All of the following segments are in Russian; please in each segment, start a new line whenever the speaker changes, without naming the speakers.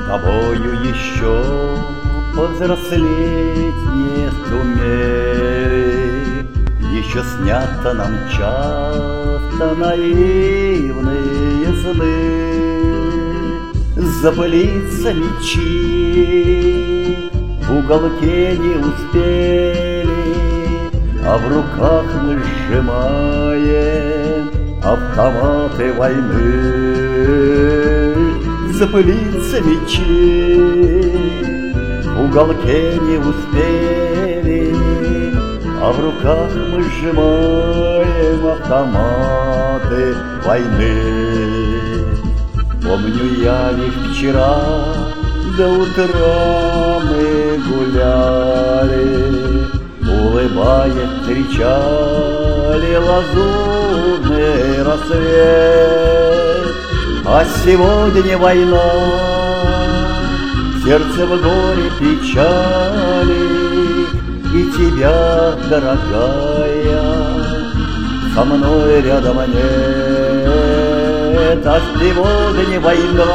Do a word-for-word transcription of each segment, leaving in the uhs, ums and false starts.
тобою еще повзрослеть не сумели. Еще снятся нам часто наивные сны, запылиться мечи в уголке не успели, а в руках мы сжимаем автоматы войны. Запылиться мечи в уголке не успели, а в руках мы сжимаем автоматы войны. Помню я лишь вчера до утра мы гуляли, улыбаясь встречали лазурный рассвет. А сегодня война, сердце в горе печали, и тебя, дорогая, со мной рядом нет. А сегодня война,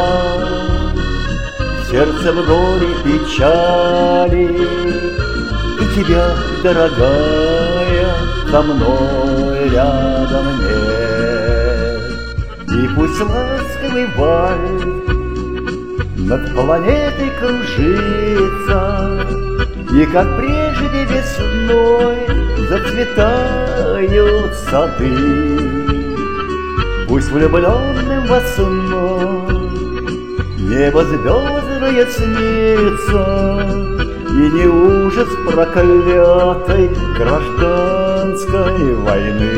сердце в горе печали, и тебя, дорогая, со мной рядом нет. И пусть ласковый вальс над планетой кружится, и как прежде весной зацветают сады. Пусть влюбленным во снах небо звездное снится, и не ужас проклятой гражданской войны.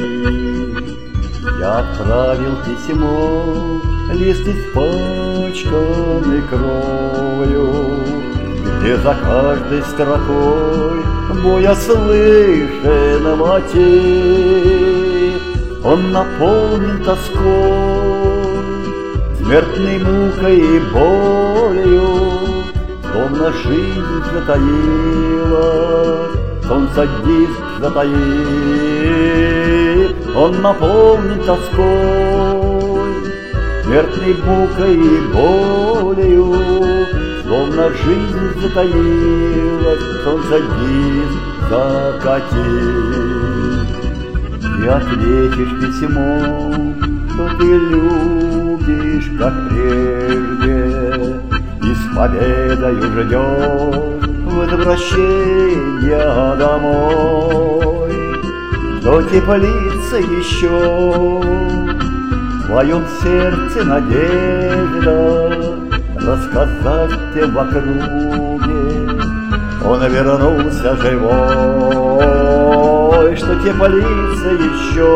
Я отправил письмо, лист испачканный кровью, где за каждой строкой боя слышен мотив. Он наполнен тоской, смертной мукой и болью, словно жизнь затаилась, солнце диск затаил. Он наполнен тоской, смертной мукой и болью, словно жизнь затаилась, солнце диск закатил. И ответишь письмом, что ты любишь, как прежде, и с победою ждешь возвращения домой. Кто теплится еще в твоем сердце надежда рассказать тебе в округе, он вернулся живой. Что теплится еще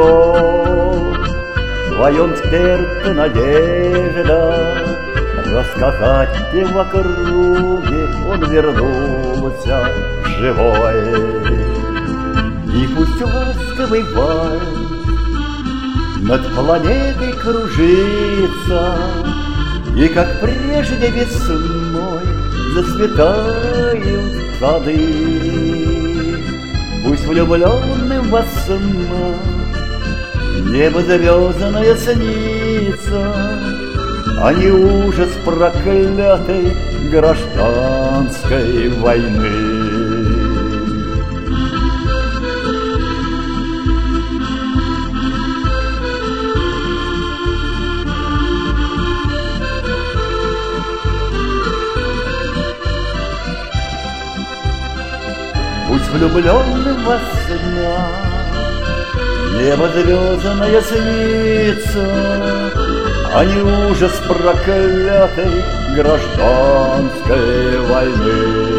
в твоем сердце надежда рассказать тебе в округе, он вернулся живой. И пусть ласковый вальс над планетой кружится, и как прежде весной зацветают сады. Пусть влюбленным во снах небо звездное снится, а не ужас проклятой гражданской войны. Пусть влюбленным во снах небо звездное снится, а не ужас проклятой гражданской войны.